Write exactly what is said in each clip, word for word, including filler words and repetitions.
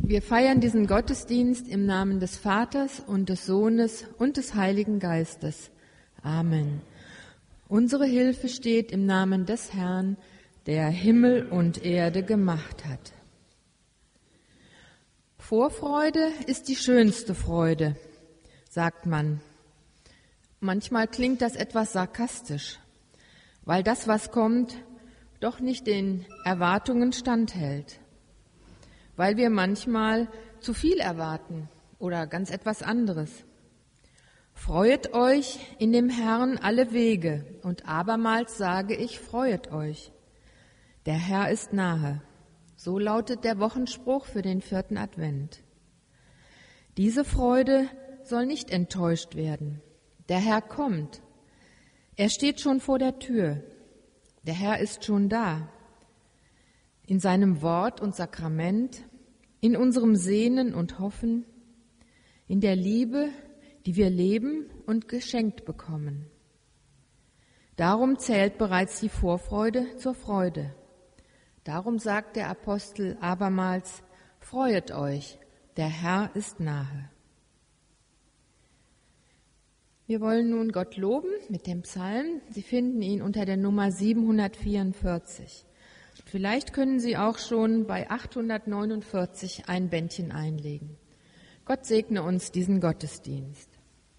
Wir feiern diesen Gottesdienst im Namen des Vaters und des Sohnes und des Heiligen Geistes. Amen. Unsere Hilfe steht im Namen des Herrn, der Himmel und Erde gemacht hat. Vorfreude ist die schönste Freude, sagt man. Manchmal klingt das etwas sarkastisch, weil das, was kommt, doch nicht den Erwartungen standhält. Weil wir manchmal zu viel erwarten oder ganz etwas anderes. Freuet euch in dem Herrn alle Wege, und abermals sage ich, freuet euch. Der Herr ist nahe. So lautet der Wochenspruch für den vierten Advent. Diese Freude soll nicht enttäuscht werden. Der Herr kommt. Er steht schon vor der Tür. Der Herr ist schon da. In seinem Wort und Sakrament, in unserem Sehnen und Hoffen, in der Liebe, die wir leben und geschenkt bekommen. Darum zählt bereits die Vorfreude zur Freude. Darum sagt der Apostel abermals, freuet euch, der Herr ist nahe. Wir wollen nun Gott loben mit dem Psalm. Sie finden ihn unter der Nummer siebenhundertvierundvierzig. Vielleicht können Sie auch schon bei achthundertneunundvierzig ein Bändchen einlegen. Gott segne uns diesen Gottesdienst.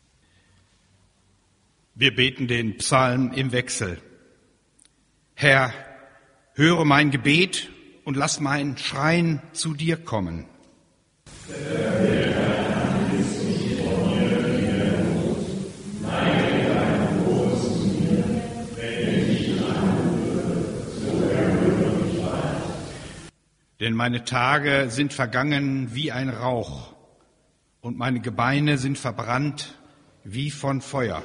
Wir beten den Psalm im Wechsel. Herr, höre mein Gebet und lass mein Schreien zu dir kommen. Denn meine Tage sind vergangen wie ein Rauch und meine Gebeine sind verbrannt wie von Feuer.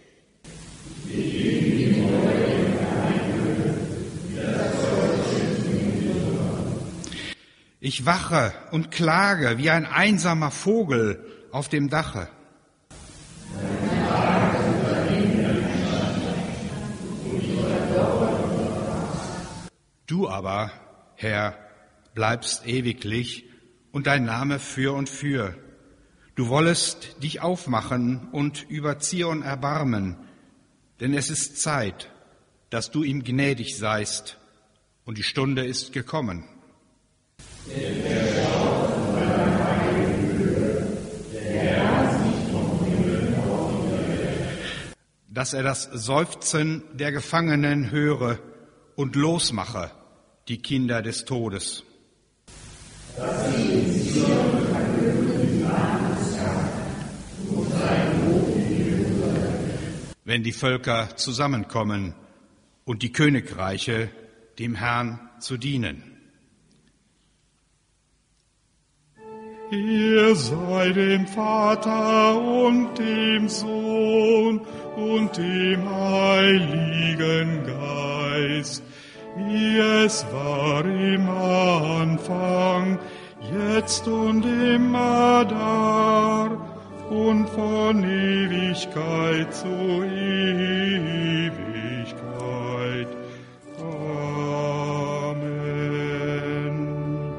Ich wache und klage wie ein einsamer Vogel auf dem Dache. Du aber, Herr, bleibst ewiglich und dein Name für und für. Du wollest dich aufmachen und über Zion erbarmen, denn es ist Zeit, dass du ihm gnädig seist, und die Stunde ist gekommen. Dass er das Seufzen der Gefangenen höre und losmache die Kinder des Todes. Dass sie in Zion verkünden den Namen des Herrn und sein Lob in Jerusalem. Wenn die Völker zusammenkommen und die Königreiche dem Herrn zu dienen. Ihr sei dem Vater und dem Sohn und dem Heiligen Geist, wie es war im Anfang, jetzt und immer da und von Ewigkeit zu Ewigkeit. Amen.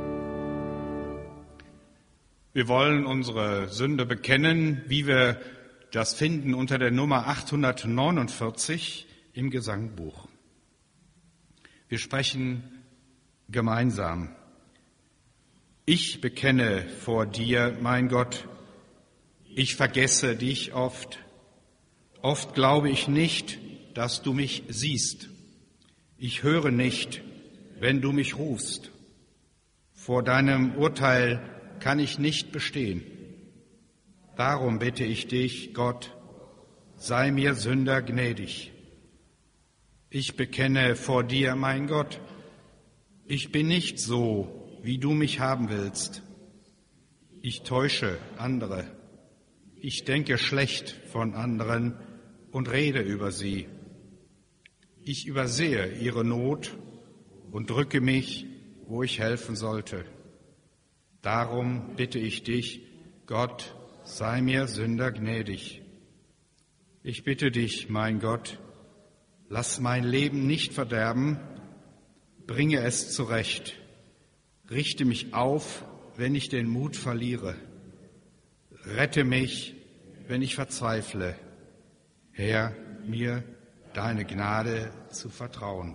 Wir wollen unsere Sünde bekennen, wie wir das finden unter der Nummer achthundertneunundvierzig im Gesangbuch. Wir sprechen gemeinsam. Ich bekenne vor dir, mein Gott, ich vergesse dich oft. Oft glaube ich nicht, dass du mich siehst. Ich höre nicht, wenn du mich rufst. Vor deinem Urteil kann ich nicht bestehen. Darum bitte ich dich, Gott, sei mir Sünder gnädig. Ich bekenne vor dir, mein Gott, ich bin nicht so, wie du mich haben willst. Ich täusche andere. Ich denke schlecht von anderen und rede über sie. Ich übersehe ihre Not und drücke mich, wo ich helfen sollte. Darum bitte ich dich, Gott, sei mir Sünder gnädig. Ich bitte dich, mein Gott, lass mein Leben nicht verderben, bringe es zurecht, richte mich auf wenn ich den Mut verliere. Rette mich, wenn ich verzweifle. Herr, mir deine Gnade zu vertrauen.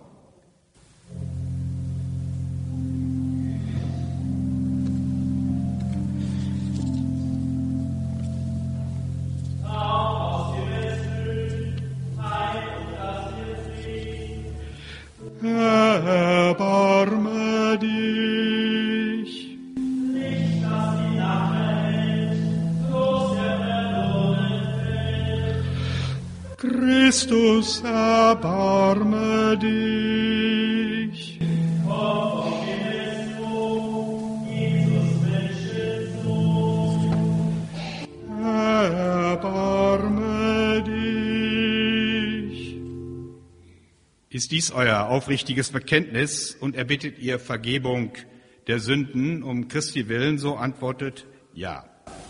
Erbarme dich. Nicht, dass die Nacht hält, bloß der verloren fällt. Christus, erbarme dich. Komm vom Himmelshof, Jesus Menschensohn. Erbarme dich. Ist dies euer aufrichtiges Bekenntnis und erbittet ihr Vergebung der Sünden um Christi willen, so antwortet ja.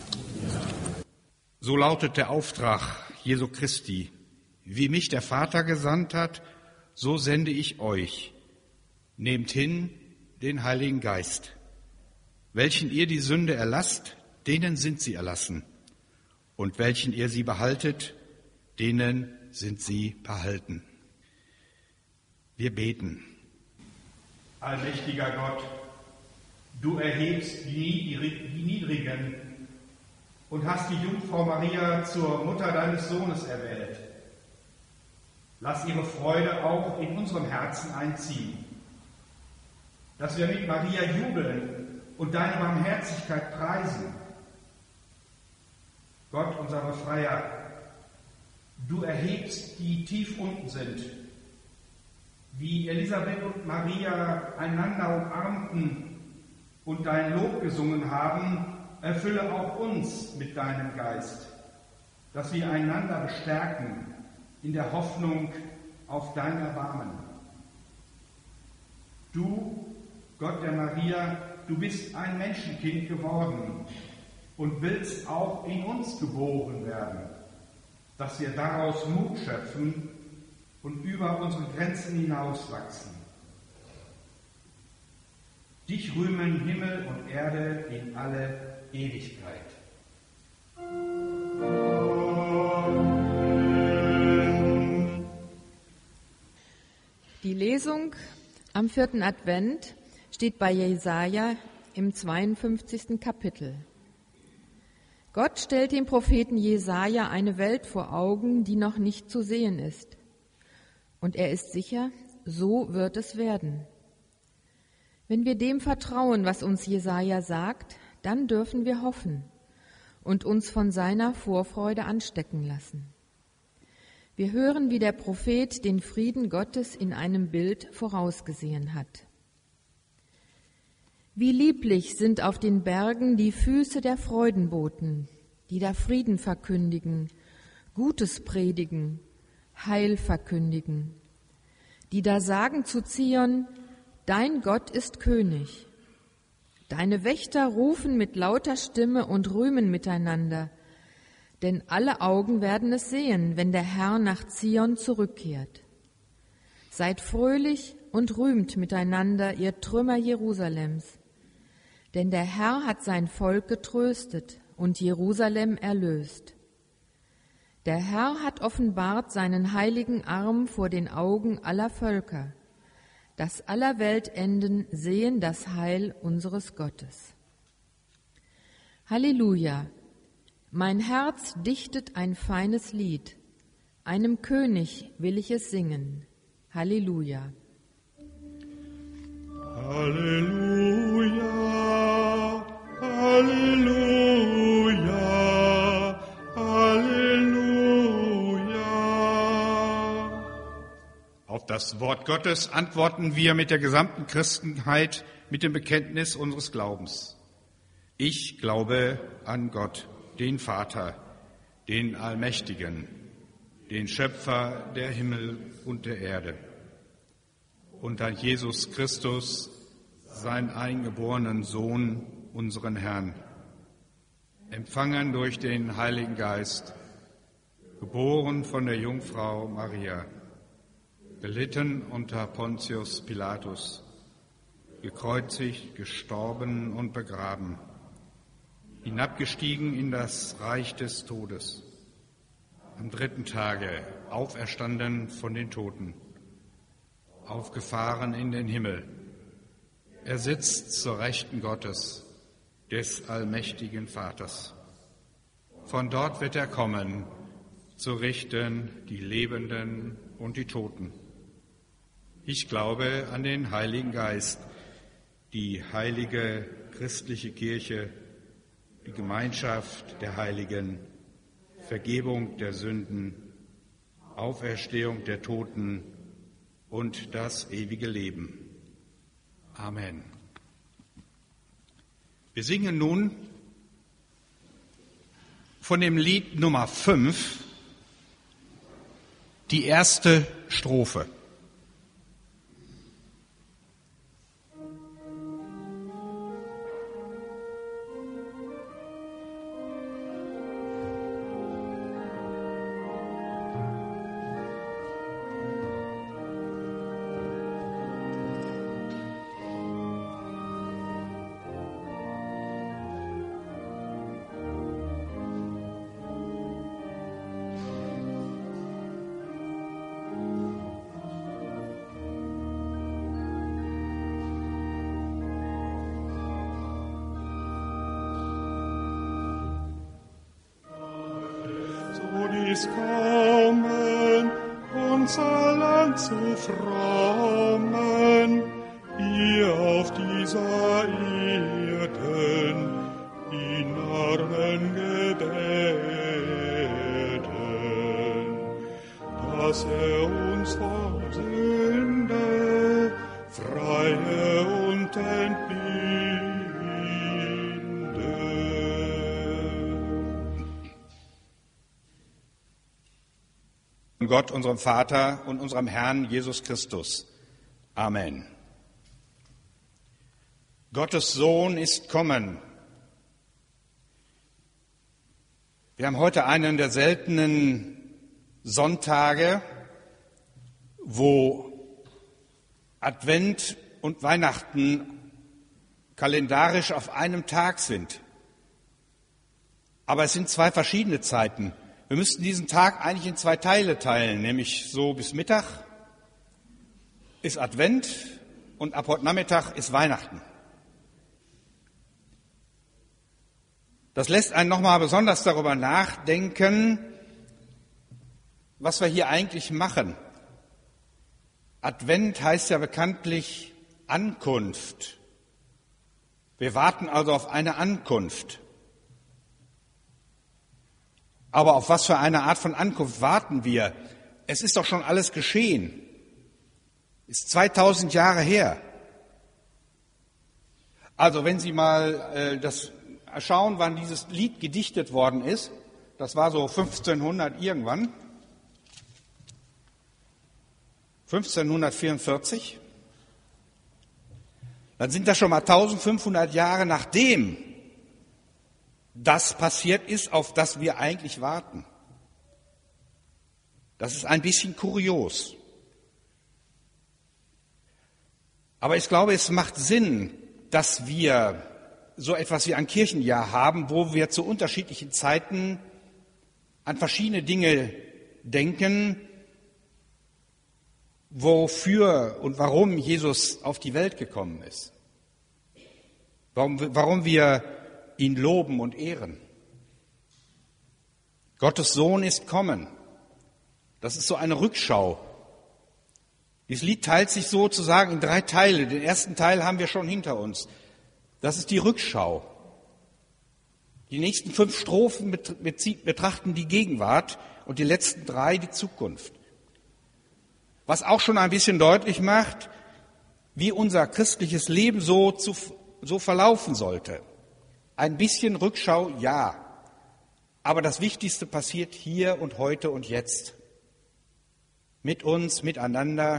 So lautet der Auftrag Jesu Christi. Wie mich der Vater gesandt hat, so sende ich euch. Nehmt hin den Heiligen Geist. Welchen ihr die Sünde erlasst, denen sind sie erlassen. Und welchen ihr sie behaltet, denen sind sie behalten. Wir beten. Allmächtiger Gott, du erhebst die Niedrigen und hast die Jungfrau Maria zur Mutter deines Sohnes erwählt. Lass ihre Freude auch in unserem Herzen einziehen, dass wir mit Maria jubeln und deine Barmherzigkeit preisen. Gott, unser Befreier, du erhebst, die tief unten sind. Wie Elisabeth und Maria einander umarmten und dein Lob gesungen haben, erfülle auch uns mit deinem Geist, dass wir einander bestärken in der Hoffnung auf dein Erbarmen. Du, Gott der Maria, du bist ein Menschenkind geworden und willst auch in uns geboren werden, dass wir daraus Mut schöpfen und über unsere Grenzen hinauswachsen. Dich rühmen Himmel und Erde in alle Ewigkeit. Die Lesung am vierten Advent steht bei Jesaja im zweiundfünfzigsten Kapitel. Gott stellt dem Propheten Jesaja eine Welt vor Augen, die noch nicht zu sehen ist. Und er ist sicher, so wird es werden. Wenn wir dem vertrauen, was uns Jesaja sagt, dann dürfen wir hoffen und uns von seiner Vorfreude anstecken lassen. Wir hören, wie der Prophet den Frieden Gottes in einem Bild vorausgesehen hat. Wie lieblich sind auf den Bergen die Füße der Freudenboten, die da Frieden verkündigen, Gutes predigen, Heil verkündigen, die da sagen zu Zion, dein Gott ist König. Deine Wächter rufen mit lauter Stimme und rühmen miteinander, denn alle Augen werden es sehen, wenn der Herr nach Zion zurückkehrt. Seid fröhlich und rühmt miteinander, ihr Trümmer Jerusalems, denn der Herr hat sein Volk getröstet und Jerusalem erlöst. Der Herr hat offenbart seinen heiligen Arm vor den Augen aller Völker, dass aller Weltenden sehen das Heil unseres Gottes. Halleluja! Mein Herz dichtet ein feines Lied, einem König will ich es singen. Halleluja! Halleluja! Halleluja! Halleluja! Auf das Wort Gottes antworten wir mit der gesamten Christenheit mit dem Bekenntnis unseres Glaubens. Ich glaube an Gott, den Vater, den Allmächtigen, den Schöpfer der Himmel und der Erde, und an Jesus Christus, seinen eingeborenen Sohn, unseren Herrn, empfangen durch den Heiligen Geist, geboren von der Jungfrau Maria, gelitten unter Pontius Pilatus, gekreuzigt, gestorben und begraben, hinabgestiegen in das Reich des Todes, am dritten Tage auferstanden von den Toten, aufgefahren in den Himmel. Er sitzt zur Rechten Gottes, des allmächtigen Vaters. Von dort wird er kommen, zu richten die Lebenden und die Toten. Ich glaube an den Heiligen Geist, die heilige christliche Kirche, die Gemeinschaft der Heiligen, Vergebung der Sünden, Auferstehung der Toten und das ewige Leben. Amen. Wir singen nun von dem Lied Nummer fünf die erste Strophe. ist kommen, unser Land zu frommen, hier auf dieser Erden in Armen gebeten, dass er uns vor Sünde freie und entbinde. Gott, unserem Vater und unserem Herrn Jesus Christus. Amen. Gottes Sohn ist kommen. Wir haben heute einen der seltenen Sonntage, wo Advent und Weihnachten kalendarisch auf einem Tag sind. Aber es sind zwei verschiedene Zeiten. Wir müssten diesen Tag eigentlich in zwei Teile teilen, nämlich so bis Mittag ist Advent und ab heute Nachmittag ist Weihnachten. Das lässt einen nochmal besonders darüber nachdenken, was wir hier eigentlich machen. Advent heißt ja bekanntlich Ankunft. Wir warten also auf eine Ankunft. Aber auf was für eine Art von Ankunft warten wir? Es ist doch schon alles geschehen. Ist zweitausend Jahre her. Also wenn Sie mal äh, das schauen, wann dieses Lied gedichtet worden ist, das war so fünfzehnhundert irgendwann, fünfzehnhundertvierundvierzig, dann sind das schon mal eintausendfünfhundert Jahre nachdem das passiert ist, auf das wir eigentlich warten. Das ist ein bisschen kurios. Aber ich glaube, es macht Sinn, dass wir so etwas wie ein Kirchenjahr haben, wo wir zu unterschiedlichen Zeiten an verschiedene Dinge denken, wofür und warum Jesus auf die Welt gekommen ist. Warum, warum wir ihn loben und ehren. Gottes Sohn ist kommen. Das ist so eine Rückschau. Dieses Lied teilt sich sozusagen in drei Teile. Den ersten Teil haben wir schon hinter uns. Das ist die Rückschau. Die nächsten fünf Strophen betrachten die Gegenwart und die letzten drei die Zukunft. Was auch schon ein bisschen deutlich macht, wie unser christliches Leben so, zu, so verlaufen sollte. Ein bisschen Rückschau, ja. Aber das Wichtigste passiert hier und heute und jetzt. Mit uns, miteinander,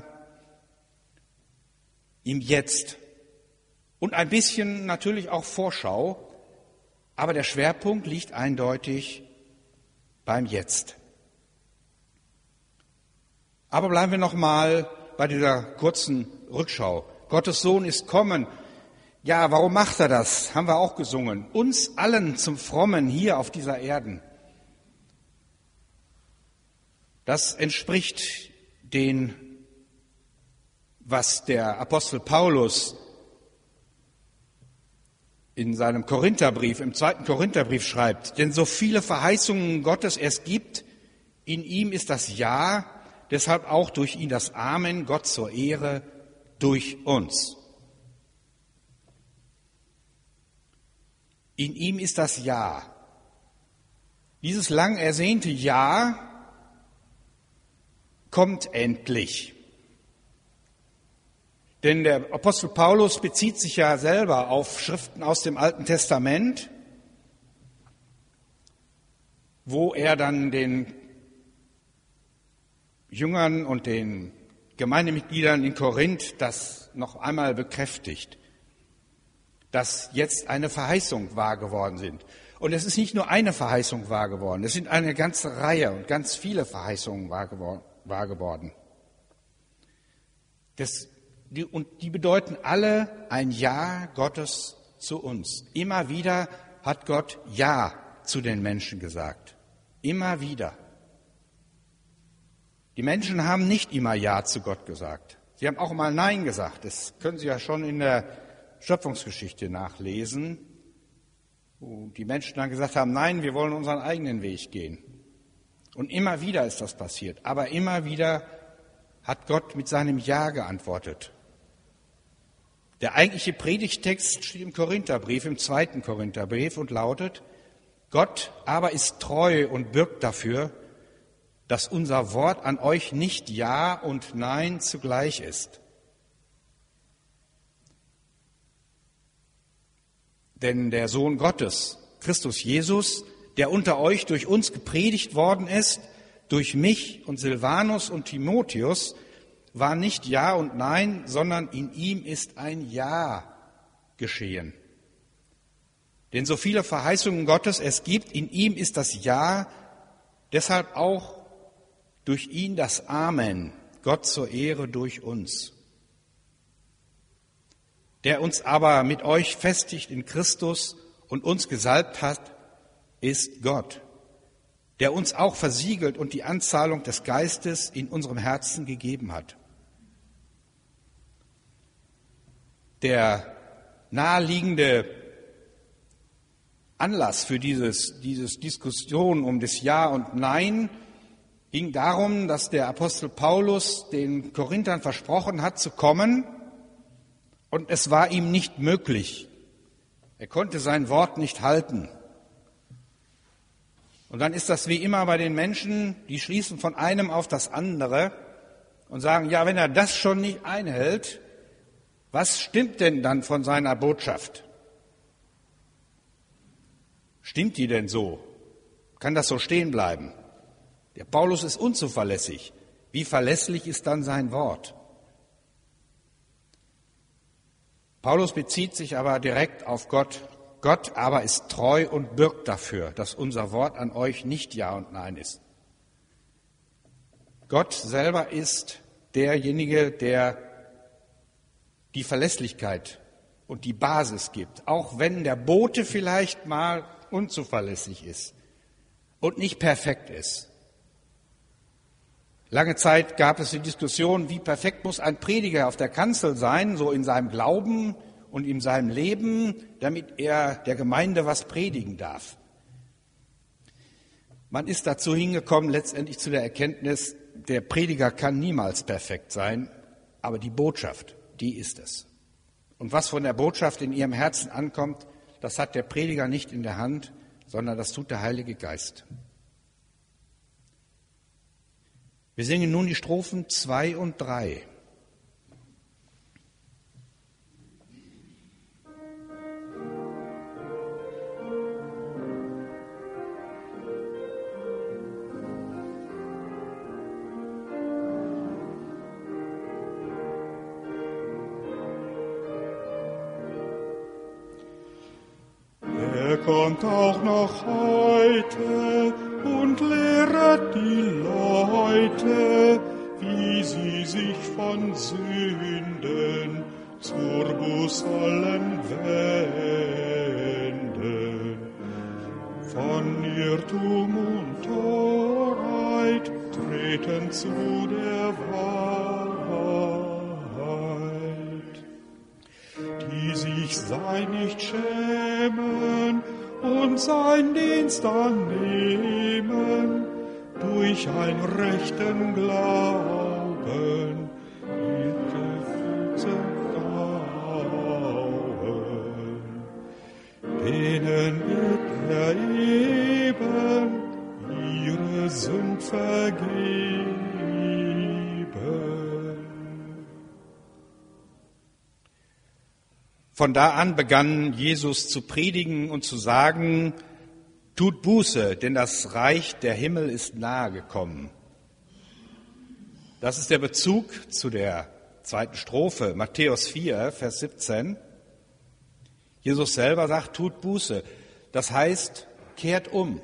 im Jetzt. Und ein bisschen natürlich auch Vorschau. Aber der Schwerpunkt liegt eindeutig beim Jetzt. Aber bleiben wir noch mal bei dieser kurzen Rückschau. Gottes Sohn ist kommen. Ja, warum macht er das? Haben wir auch gesungen. Uns allen zum Frommen hier auf dieser Erden. Das entspricht den, was der Apostel Paulus in seinem Korintherbrief, im zweiten Korintherbrief schreibt. Denn so viele Verheißungen Gottes es gibt, in ihm ist das Ja, deshalb auch durch ihn das Amen, Gott zur Ehre, durch uns. In ihm ist das Ja. Dieses lang ersehnte Ja kommt endlich. Denn der Apostel Paulus bezieht sich ja selber auf Schriften aus dem Alten Testament, wo er dann den Jüngern und den Gemeindemitgliedern in Korinth das noch einmal bekräftigt, dass jetzt eine Verheißung wahr geworden sind. Und es ist nicht nur eine Verheißung wahr geworden, es sind eine ganze Reihe und ganz viele Verheißungen wahr geworden. wahr geworden. Das, die, und die bedeuten alle ein Ja Gottes zu uns. Immer wieder hat Gott Ja zu den Menschen gesagt. Immer wieder. Die Menschen haben nicht immer Ja zu Gott gesagt. Sie haben auch mal Nein gesagt. Das können Sie ja schon in der Schöpfungsgeschichte nachlesen, wo die Menschen dann gesagt haben, nein, wir wollen unseren eigenen Weg gehen. Und immer wieder ist das passiert. Aber immer wieder hat Gott mit seinem Ja geantwortet. Der eigentliche Predigtext steht im Korintherbrief, im zweiten Korintherbrief und lautet, Gott aber ist treu und bürgt dafür, dass unser Wort an euch nicht Ja und Nein zugleich ist. Denn der Sohn Gottes, Christus Jesus, der unter euch durch uns gepredigt worden ist, durch mich und Silvanus und Timotheus, war nicht Ja und Nein, sondern in ihm ist ein Ja geschehen. Denn so viele Verheißungen Gottes es gibt, in ihm ist das Ja, deshalb auch durch ihn das Amen, Gott zur Ehre durch uns. Der uns aber mit euch festigt in Christus und uns gesalbt hat, ist Gott, der uns auch versiegelt und die Anzahlung des Geistes in unserem Herzen gegeben hat. Der naheliegende Anlass für dieses, dieses Diskussion um das Ja und Nein ging darum, dass der Apostel Paulus den Korinthern versprochen hat, zu kommen, und es war ihm nicht möglich. Er konnte sein Wort nicht halten. Und dann ist das wie immer bei den Menschen, die schließen von einem auf das andere und sagen, ja, wenn er das schon nicht einhält, was stimmt denn dann von seiner Botschaft? Stimmt die denn so? Kann das so stehen bleiben? Der Paulus ist unzuverlässig. Wie verlässlich ist dann sein Wort? Paulus bezieht sich aber direkt auf Gott. Gott aber ist treu und bürgt dafür, dass unser Wort an euch nicht Ja und Nein ist. Gott selber ist derjenige, der die Verlässlichkeit und die Basis gibt, auch wenn der Bote vielleicht mal unzuverlässig ist und nicht perfekt ist. Lange Zeit gab es die Diskussion, wie perfekt muss ein Prediger auf der Kanzel sein, so in seinem Glauben und in seinem Leben, damit er der Gemeinde was predigen darf. Man ist dazu hingekommen, letztendlich zu der Erkenntnis, der Prediger kann niemals perfekt sein, aber die Botschaft, die ist es. Und was von der Botschaft in ihrem Herzen ankommt, das hat der Prediger nicht in der Hand, sondern das tut der Heilige Geist. Wir singen nun die Strophen zwei und drei. Er kommt auch noch heute und lehret die Leute, wie sie sich von Sünden sollen wenden von Irrtum und Torheit, treten zu der Wahrheit, die sich sein nicht schämen und sein Dienst annehmen, durch ein rechten Glauben ihre Füße bauen. Denen wird er eben ihre Sünd vergeben. Von da an begann Jesus zu predigen und zu sagen: Tut Buße, denn das Reich der Himmel ist nahe gekommen. Das ist der Bezug zu der zweiten Strophe, Matthäus vier, Vers siebzehn. Jesus selber sagt, tut Buße. Das heißt, kehrt um.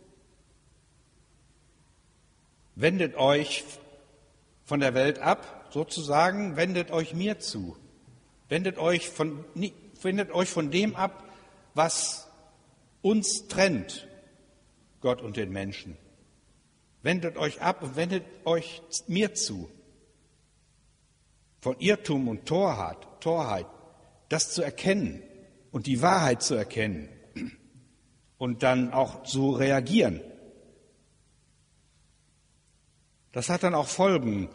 Wendet euch von der Welt ab, sozusagen, wendet euch mir zu. Wendet euch von, wendet euch von dem ab, was uns trennt, Gott und den Menschen. Wendet euch ab und wendet euch mir zu. Von Irrtum und Torheit, Torheit, das zu erkennen und die Wahrheit zu erkennen und dann auch zu reagieren. Das hat dann auch Folgen.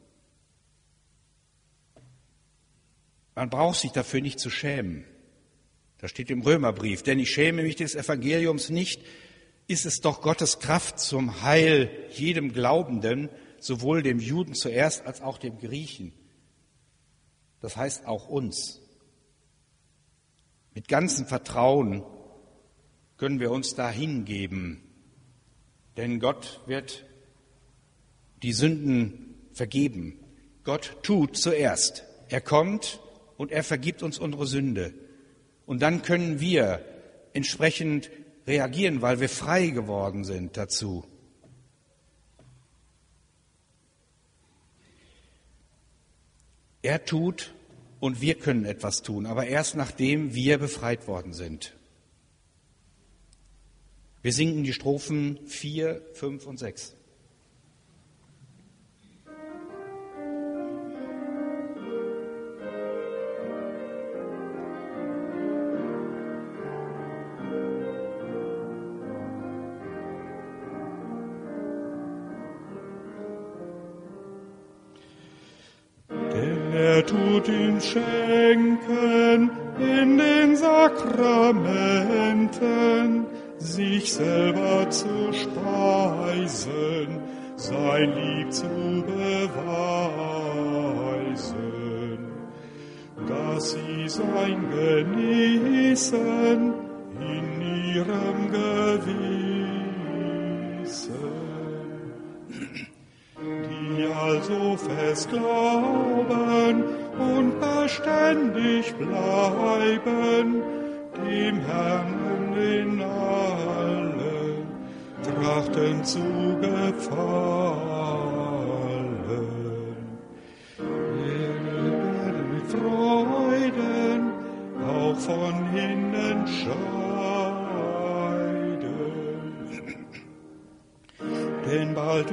Man braucht sich dafür nicht zu schämen. Das steht im Römerbrief. Denn ich schäme mich des Evangeliums nicht, ist es doch Gottes Kraft zum Heil jedem Glaubenden, sowohl dem Juden zuerst als auch dem Griechen. Das heißt auch uns. Mit ganzem Vertrauen können wir uns da hingeben, denn Gott wird die Sünden vergeben. Gott tut zuerst. Er kommt und er vergibt uns unsere Sünde. Und dann können wir entsprechend reagieren, weil wir frei geworden sind dazu. Er tut und wir können etwas tun, aber erst nachdem wir befreit worden sind. Wir singen die Strophen vier, fünf und sechs. Er tut ihn schenken in den Sakramenten, sich selber zu speisen, sein Lieb zu beweisen, dass sie sein genießen in ihrem Gewissen. Die also fest glauben und beständig bleiben, dem Herrn in allen trachten zu gefallen. Er wird mit Freuden auch von hinnen scheiden, denn bald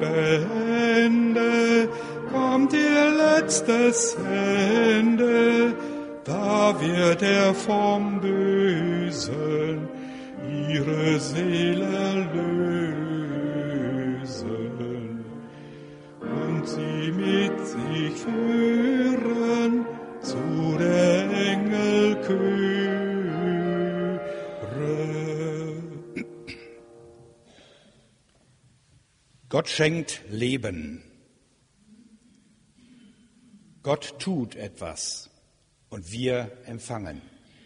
Ende kommt ihr letztes Ende, da wird er vom Bösen ihre Seele lösen und sie mit sich führen zu der Engel Chöre. Gott schenkt Leben. Gott tut etwas und wir empfangen.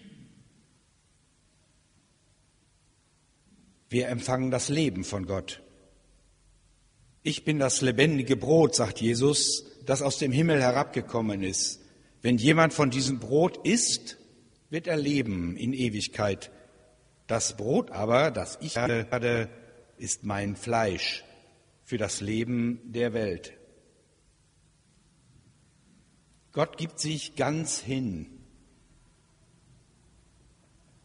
Wir empfangen das Leben von Gott. Ich bin das lebendige Brot, sagt Jesus, das aus dem Himmel herabgekommen ist. Wenn jemand von diesem Brot isst, wird er leben in Ewigkeit. Das Brot aber, das ich habe, ist mein Fleisch für das Leben der Welt. Gott gibt sich ganz hin.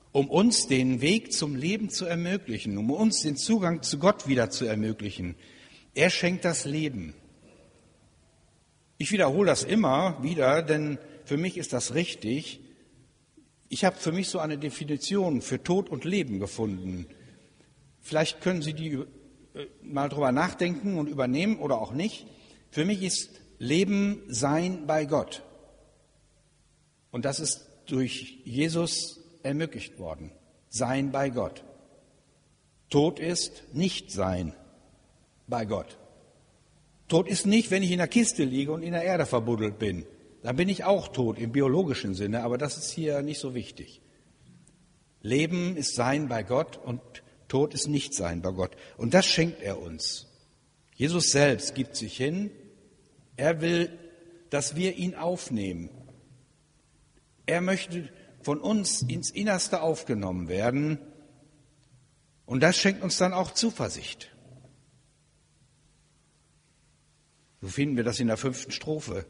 um uns den Weg zum Leben zu ermöglichen, um uns den Zugang zu Gott wieder zu ermöglichen. Er schenkt das Leben. Ich wiederhole das immer wieder, denn für mich ist das richtig. Ich habe für mich so eine Definition für Tod und Leben gefunden. Vielleicht können Sie die mal drüber nachdenken und übernehmen oder auch nicht. Für mich ist Leben Sein bei Gott. Und das ist durch Jesus ermöglicht worden. Sein bei Gott. Tod ist Nicht-Sein bei Gott. Tod ist nicht, wenn ich in der Kiste liege und in der Erde verbuddelt bin. Dann bin ich auch tot im biologischen Sinne, aber das ist hier nicht so wichtig. Leben ist Sein bei Gott und Tod ist Nicht-Sein bei Gott. Und das schenkt er uns. Jesus selbst gibt sich hin. Er will, dass wir ihn aufnehmen. Er möchte von uns ins Innerste aufgenommen werden. Und das schenkt uns dann auch Zuversicht. So finden wir das in der fünften Strophe.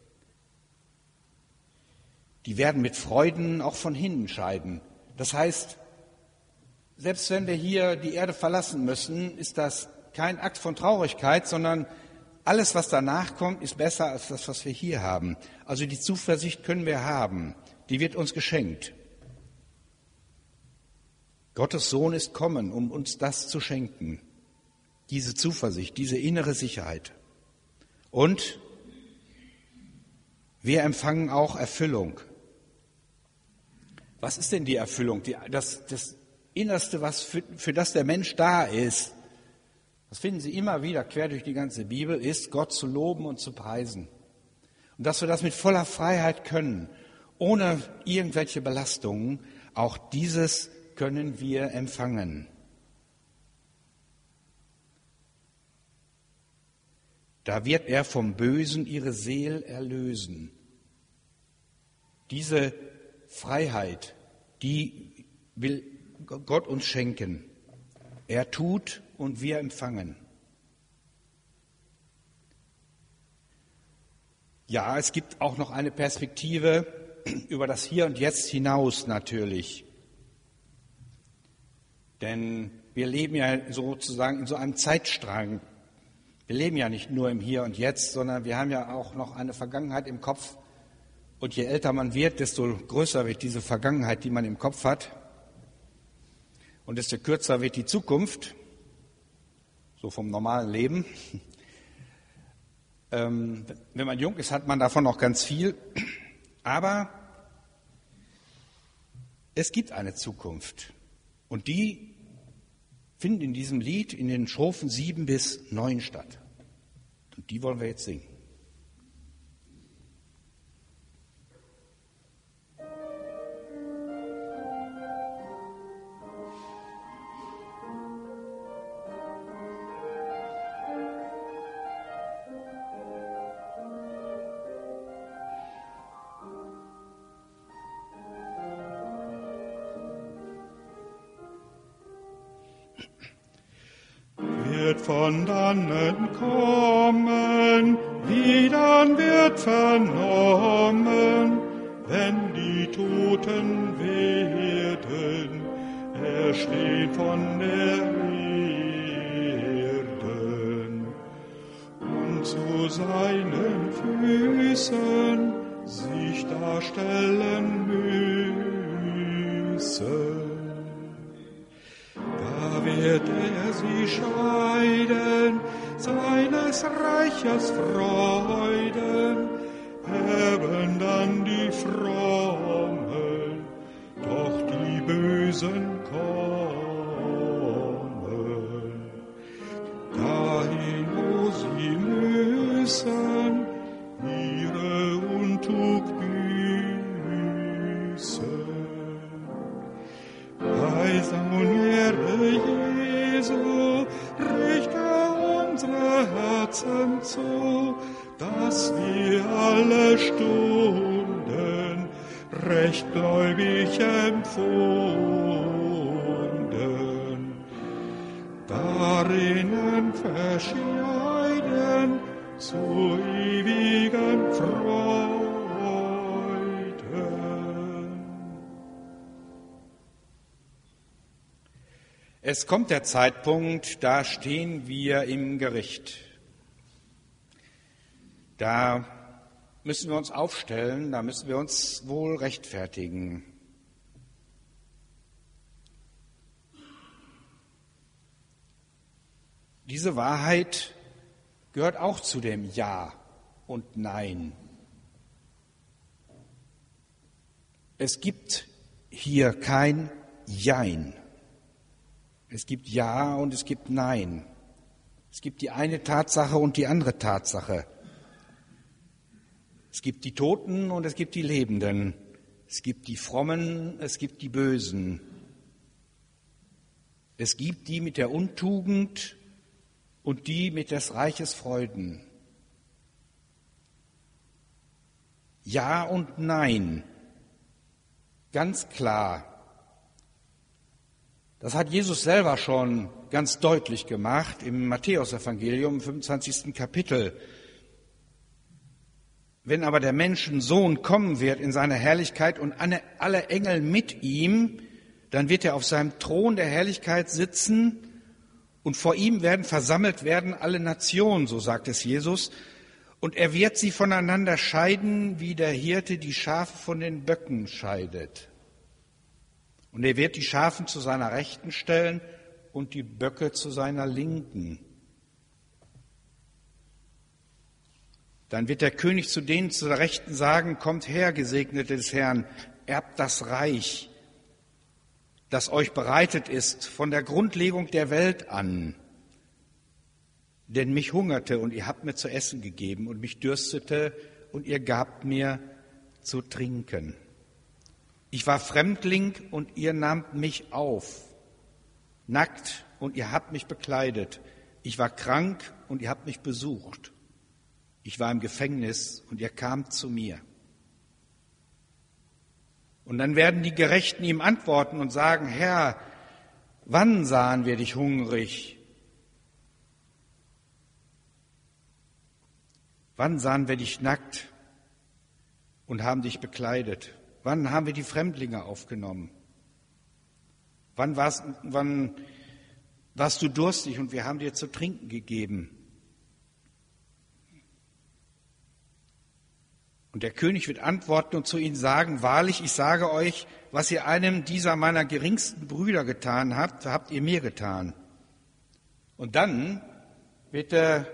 Die werden mit Freuden auch von hinnen scheiden. Das heißt, selbst wenn wir hier die Erde verlassen müssen, ist das kein Akt von Traurigkeit, sondern alles, was danach kommt, ist besser als das, was wir hier haben. Also die Zuversicht können wir haben. Die wird uns geschenkt. Gottes Sohn ist kommen, um uns das zu schenken. Diese Zuversicht, diese innere Sicherheit. Und wir empfangen auch Erfüllung. Was ist denn die Erfüllung? Die, das, das Innerste, was für, für das der Mensch da ist, das finden Sie immer wieder quer durch die ganze Bibel, ist, Gott zu loben und zu preisen. Und dass wir das mit voller Freiheit können, ohne irgendwelche Belastungen, auch dieses können wir empfangen. Da wird er vom Bösen ihre Seel erlösen. Diese Freiheit, die will Gott uns schenken. Er tut und wir empfangen. Ja, es gibt auch noch eine Perspektive über das Hier und Jetzt hinaus natürlich. Denn wir leben ja sozusagen in so einem Zeitstrang. Wir leben ja nicht nur im Hier und Jetzt, sondern wir haben ja auch noch eine Vergangenheit im Kopf. Und je älter man wird, desto größer wird diese Vergangenheit, die man im Kopf hat. Und desto kürzer wird die Zukunft, so vom normalen Leben. Ähm, wenn man jung ist, hat man davon noch ganz viel. Aber es gibt eine Zukunft. Und die finden in diesem Lied in den Strophen sieben bis neun statt. Und die wollen wir jetzt singen. Wird von dannen kommen, wie dann wird vernommen, wenn die Toten werden, erstehen von der Erden. Und zu seinen Füßen sich darstellen müssen. Da wird er sie scheiden, seines Reiches Freuden, erben dann die Frommen, doch die Bösen kommen. Dahin, wo sie müssen, ihre Untug büßen. Preise und Ehre Jesu, richte unsere Herzen zu, dass wir alle Stunden rechtgläubig empfunden, darinnen verscheiden zu ewigen Freuden. Es kommt der Zeitpunkt, da stehen wir im Gericht. Da müssen wir uns aufstellen, da müssen wir uns wohl rechtfertigen. Diese Wahrheit gehört auch zu dem Ja und Nein. Es gibt hier kein Jein. Es gibt Ja und es gibt Nein. Es gibt die eine Tatsache und die andere Tatsache. Es gibt die Toten und es gibt die Lebenden. Es gibt die Frommen, es gibt die Bösen. Es gibt die mit der Untugend und die mit des Reiches Freuden. Ja und Nein, ganz klar. Das hat Jesus selber schon ganz deutlich gemacht im Matthäusevangelium, im fünfundzwanzigsten Kapitel. Wenn aber der Menschensohn kommen wird in seiner Herrlichkeit und alle Engel mit ihm, dann wird er auf seinem Thron der Herrlichkeit sitzen und vor ihm werden versammelt werden alle Nationen, so sagt es Jesus, und er wird sie voneinander scheiden, wie der Hirte die Schafe von den Böcken scheidet. Und er wird die Schafen zu seiner Rechten stellen und die Böcke zu seiner Linken. Dann wird der König zu denen zu der Rechten sagen, kommt her, Gesegnete des Herrn, erbt das Reich, das euch bereitet ist von der Grundlegung der Welt an. Denn mich hungerte und ihr habt mir zu essen gegeben und mich dürstete und ihr gabt mir zu trinken. Ich war Fremdling und ihr nahmt mich auf, nackt und ihr habt mich bekleidet. Ich war krank und ihr habt mich besucht. Ich war im Gefängnis und ihr kamt zu mir. Und dann werden die Gerechten ihm antworten und sagen, Herr, wann sahen wir dich hungrig? Wann sahen wir dich nackt und haben dich bekleidet? Wann haben wir die Fremdlinge aufgenommen? Wann warst, wann warst du durstig und wir haben dir zu trinken gegeben? Und der König wird antworten und zu ihnen sagen, wahrlich, ich sage euch, was ihr einem dieser meiner geringsten Brüder getan habt, habt ihr mir getan. Und dann wird er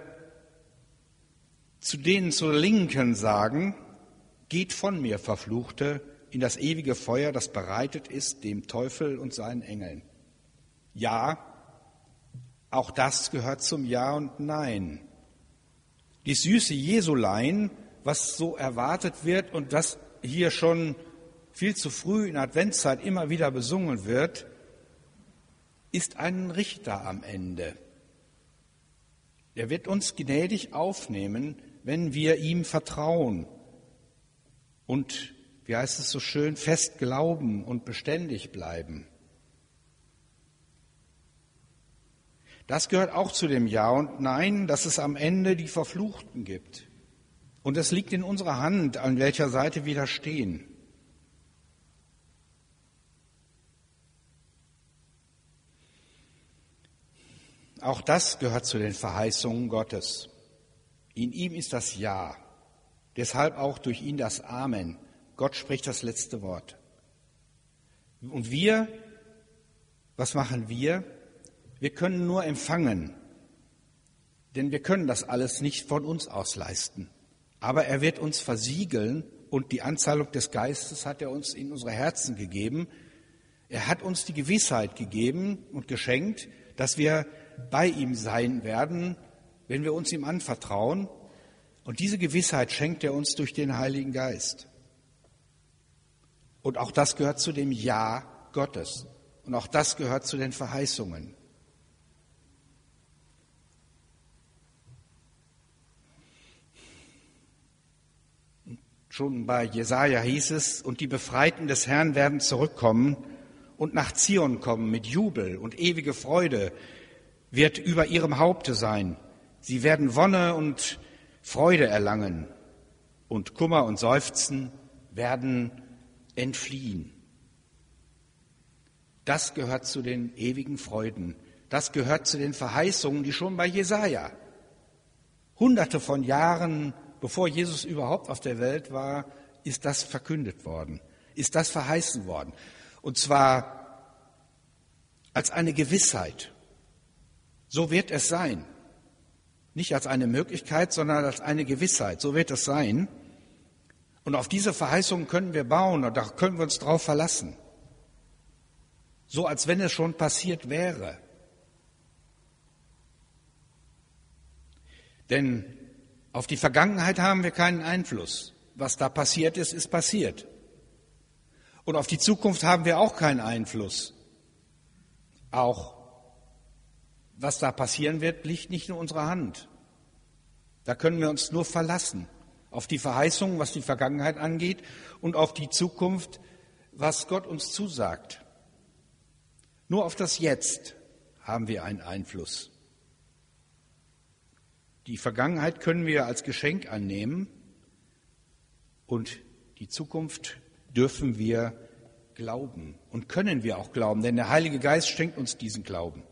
zu denen zur Linken sagen, geht von mir, Verfluchte, in das ewige Feuer, das bereitet ist dem Teufel und seinen Engeln. Ja, auch das gehört zum Ja und Nein. Die süße Jesulein, was so erwartet wird und das hier schon viel zu früh in Adventszeit immer wieder besungen wird, ist ein Richter am Ende. Er wird uns gnädig aufnehmen, wenn wir ihm vertrauen und, wie heißt es so schön, fest glauben und beständig bleiben. Das gehört auch zu dem Ja und Nein, dass es am Ende die Verfluchten gibt. Und es liegt in unserer Hand, an welcher Seite wir da stehen. Auch das gehört zu den Verheißungen Gottes. In ihm ist das Ja, deshalb auch durch ihn das Amen. Gott spricht das letzte Wort. Und wir, was machen wir? Wir können nur empfangen, denn wir können das alles nicht von uns aus leisten. Aber er wird uns versiegeln und die Anzahlung des Geistes hat er uns in unsere Herzen gegeben. Er hat uns die Gewissheit gegeben und geschenkt, dass wir bei ihm sein werden, wenn wir uns ihm anvertrauen. Und diese Gewissheit schenkt er uns durch den Heiligen Geist. Und auch das gehört zu dem Ja Gottes. Und auch das gehört zu den Verheißungen. Schon bei Jesaja hieß es, und die Befreiten des Herrn werden zurückkommen und nach Zion kommen mit Jubel und ewige Freude wird über ihrem Haupte sein. Sie werden Wonne und Freude erlangen und Kummer und Seufzen werden entfliehen. Das gehört zu den ewigen Freuden. Das gehört zu den Verheißungen, die schon bei Jesaja, hunderte von Jahren, bevor Jesus überhaupt auf der Welt war, ist das verkündet worden, ist das verheißen worden. Und zwar als eine Gewissheit. So wird es sein. Nicht als eine Möglichkeit, sondern als eine Gewissheit. So wird es sein. Und auf diese Verheißungen können wir bauen und da können wir uns drauf verlassen. So als wenn es schon passiert wäre. Denn auf die Vergangenheit haben wir keinen Einfluss. Was da passiert ist, ist passiert. Und auf die Zukunft haben wir auch keinen Einfluss. Auch was da passieren wird, liegt nicht in unserer Hand. Da können wir uns nur verlassen. Auf die Verheißungen, was die Vergangenheit angeht, und auf die Zukunft, was Gott uns zusagt. Nur auf das Jetzt haben wir einen Einfluss. Die Vergangenheit können wir als Geschenk annehmen und die Zukunft dürfen wir glauben und können wir auch glauben, denn der Heilige Geist schenkt uns diesen Glauben.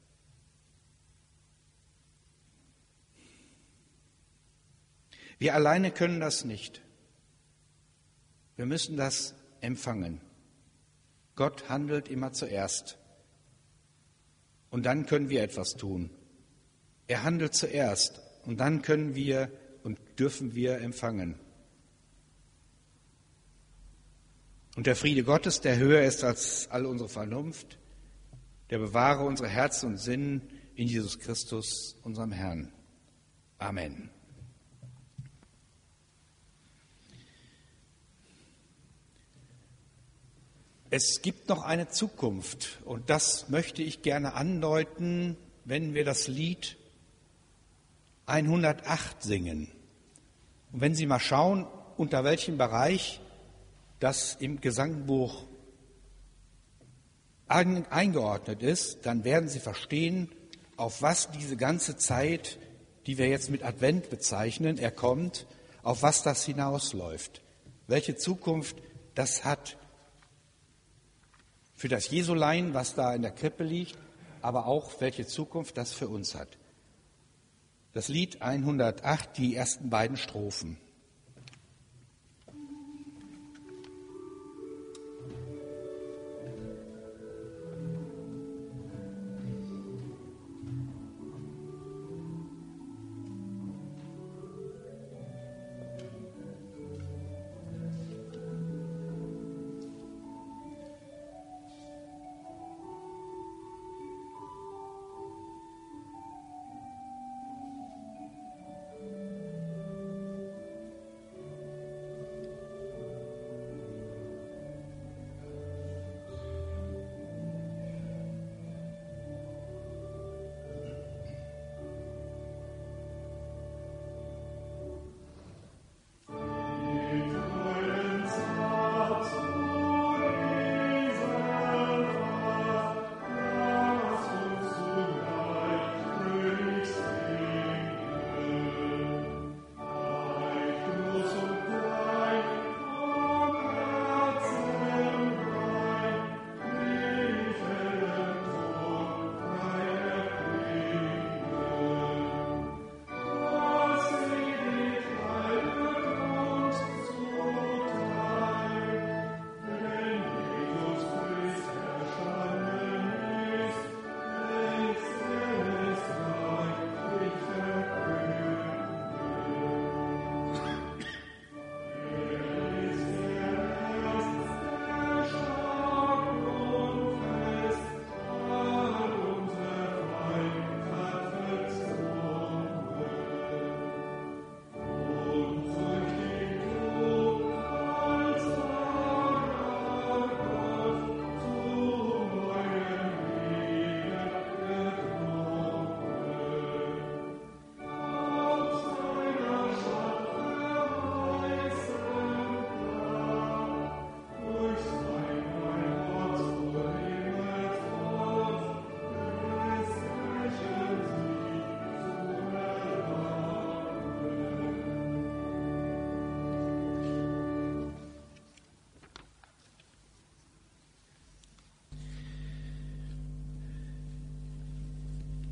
Wir alleine können das nicht. Wir müssen das empfangen. Gott handelt immer zuerst. Und dann können wir etwas tun. Er handelt zuerst und dann können wir und dürfen wir empfangen. Und der Friede Gottes, der höher ist als all unsere Vernunft, der bewahre unsere Herzen und Sinn in Jesus Christus, unserem Herrn. Amen. Es gibt noch eine Zukunft und das möchte ich gerne andeuten, wenn wir das Lied hundertacht singen. Und wenn Sie mal schauen, unter welchem Bereich das im Gesangbuch eingeordnet ist, dann werden Sie verstehen, auf was diese ganze Zeit, die wir jetzt mit Advent bezeichnen, er kommt, auf was das hinausläuft, welche Zukunft das hat. Für das Jesulein, was da in der Krippe liegt, aber auch welche Zukunft das für uns hat. Das Lied hundertacht, die ersten beiden Strophen.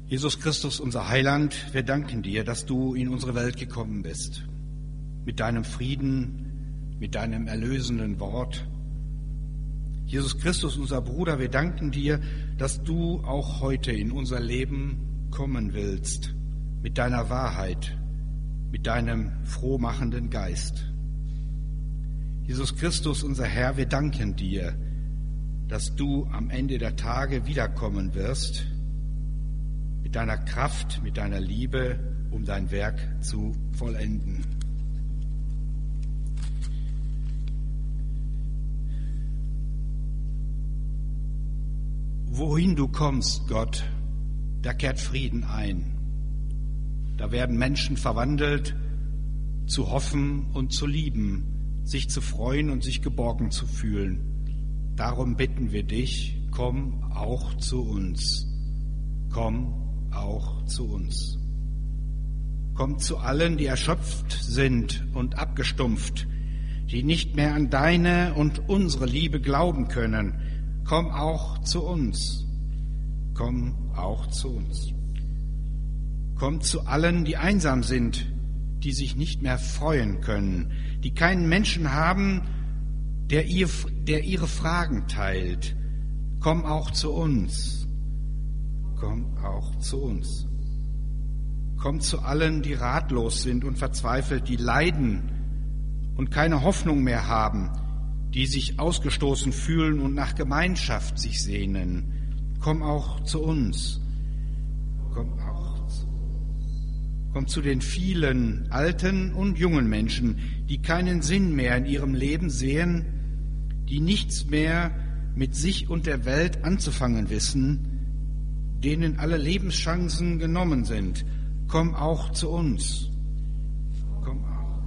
Jesus Christus, unser Heiland, wir danken dir, dass du in unsere Welt gekommen bist. Mit deinem Frieden, mit deinem erlösenden Wort. Jesus Christus, unser Bruder, wir danken dir, dass du auch heute in unser Leben kommen willst. Mit deiner Wahrheit, mit deinem frohmachenden Geist. Jesus Christus, unser Herr, wir danken dir, dass du am Ende der Tage wiederkommen wirst, mit deiner Kraft, mit deiner Liebe, um dein Werk zu vollenden. Wohin du kommst, Gott, da kehrt Frieden ein. Da werden Menschen verwandelt, zu hoffen und zu lieben, sich zu freuen und sich geborgen zu fühlen. Darum bitten wir dich, komm auch zu uns. Komm auch zu uns. Komm zu allen, die erschöpft sind und abgestumpft, die nicht mehr an deine und unsere Liebe glauben können. Komm auch zu uns. Komm auch zu uns. Komm zu allen, die einsam sind, die sich nicht mehr freuen können, die keinen Menschen haben, der, ihr, der ihre Fragen teilt. Komm auch zu uns. Komm auch zu uns. Komm zu allen, die ratlos sind und verzweifelt, die leiden und keine Hoffnung mehr haben, die sich ausgestoßen fühlen und nach Gemeinschaft sich sehnen. Komm auch zu uns. Komm auch zu uns. Komm zu den vielen alten und jungen Menschen, die keinen Sinn mehr in ihrem Leben sehen, die nichts mehr mit sich und der Welt anzufangen wissen, denen alle Lebenschancen genommen sind. Komm auch zu uns. Komm auch.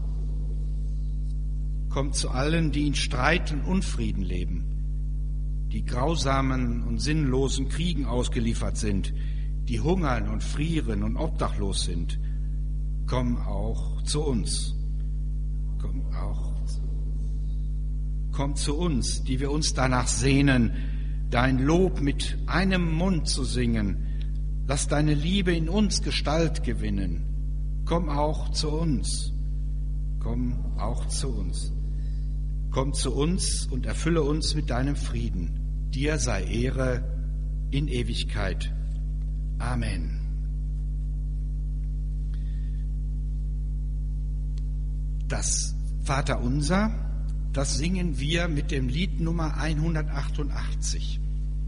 Komm zu allen, die in Streit und Unfrieden leben, die grausamen und sinnlosen Kriegen ausgeliefert sind, die hungern und frieren und obdachlos sind. Komm auch zu uns. Komm auch zu uns. Komm zu uns, die wir uns danach sehnen, dein Lob mit einem Mund zu singen. Lass deine Liebe in uns Gestalt gewinnen. Komm auch zu uns. Komm auch zu uns. Komm zu uns und erfülle uns mit deinem Frieden. Dir sei Ehre in Ewigkeit. Amen. Das Vaterunser, das singen wir mit dem Lied Nummer hundertachtundachtzig.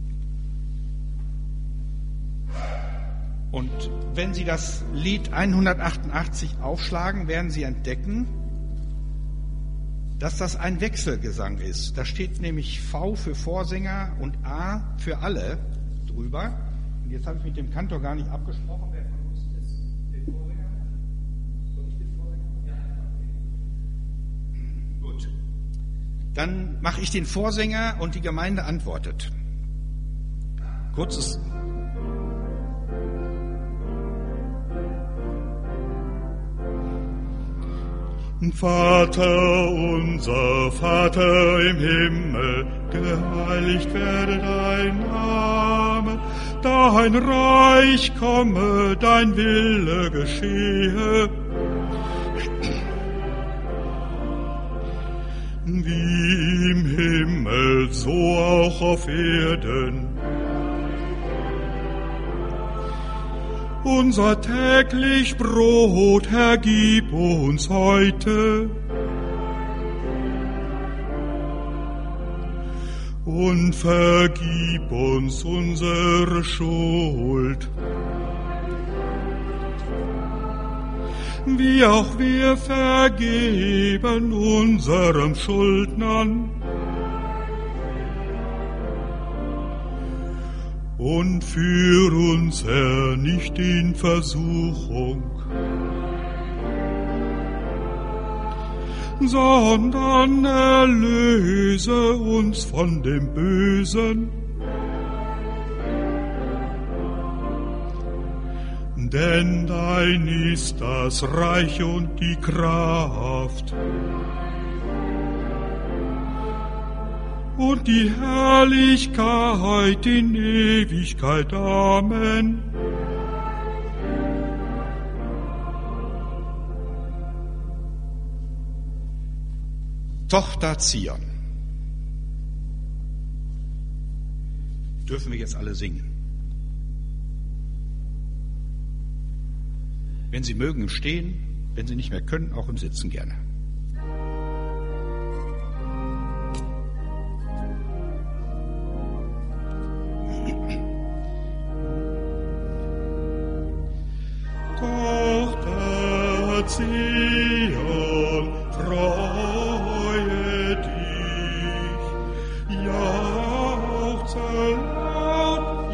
Und wenn Sie das Lied hundertachtundachtzig aufschlagen, werden Sie entdecken, dass das ein Wechselgesang ist. Da steht nämlich V für Vorsänger und A für alle drüber. Und jetzt habe ich mit dem Kantor gar nicht abgesprochen, wer von uns ist den Vorsänger. Soll ich den Vorsänger? Ja. Gut. Dann mache ich den Vorsänger und die Gemeinde antwortet. Kurzes. Vater unser, Vater im Himmel, geheiligt werde dein Name, dein Reich komme, dein Wille geschehe, wie im Himmel, so auch auf Erden. Unser täglich Brot vergib uns heute und vergib uns unsere Schuld, wie auch wir vergeben unserem Schuldnern. Und führ uns, Herr, nicht in Versuchung, sondern erlöse uns von dem Bösen. Denn dein ist das Reich und die Kraft und die Herrlichkeit in Ewigkeit. Amen. Tochter Zion. Dürfen wir jetzt alle singen. Wenn Sie mögen, im Stehen, wenn Sie nicht mehr können, auch im Sitzen gerne. Tochter Zion, freue dich, jauchze laut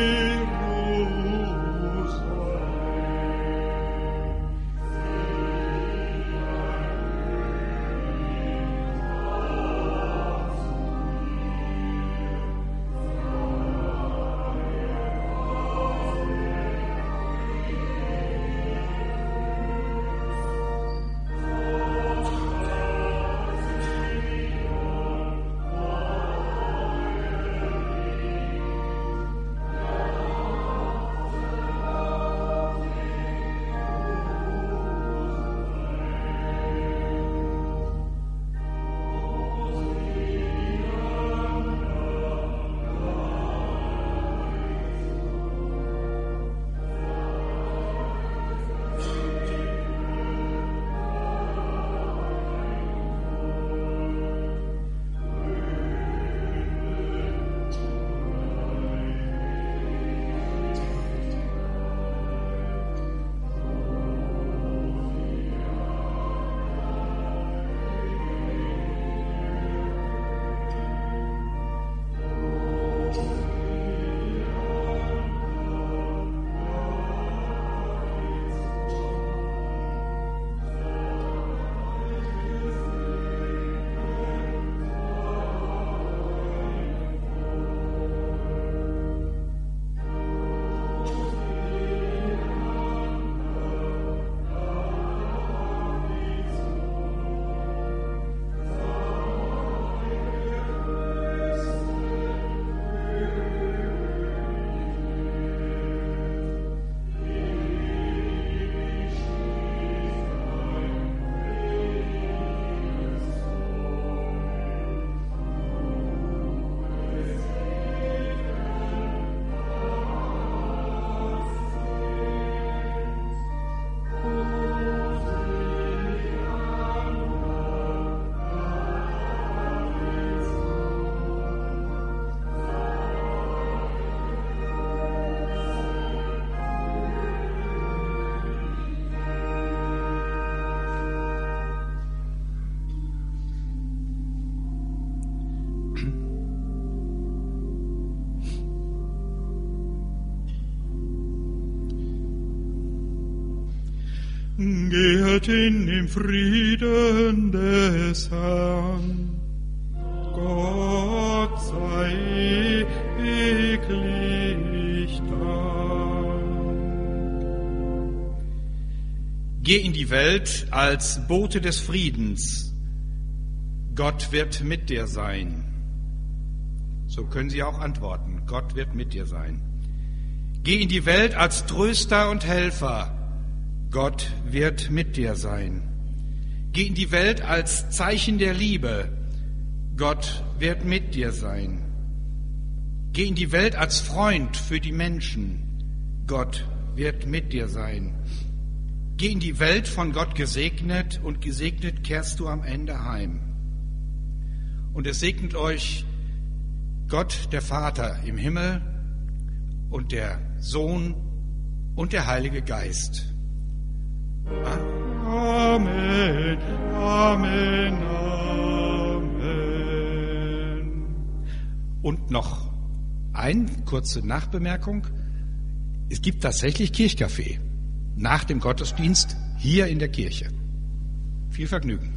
Geht hin im Frieden des Herrn. Gott sei ewiglich Dank. Geh in die Welt als Bote des Friedens. Gott wird mit dir sein. So können Sie auch antworten. Gott wird mit dir sein. Geh in die Welt als Tröster und Helfer. Gott wird mit dir sein. Geh in die Welt als Zeichen der Liebe. Gott wird mit dir sein. Geh in die Welt als Freund für die Menschen. Gott wird mit dir sein. Geh in die Welt von Gott gesegnet, und gesegnet kehrst du am Ende heim. Und es segnet euch Gott, der Vater im Himmel, und der Sohn und der Heilige Geist. Amen, Amen, Amen. Und noch eine kurze Nachbemerkung. Es gibt tatsächlich Kirchkaffee nach dem Gottesdienst hier in der Kirche. Viel Vergnügen.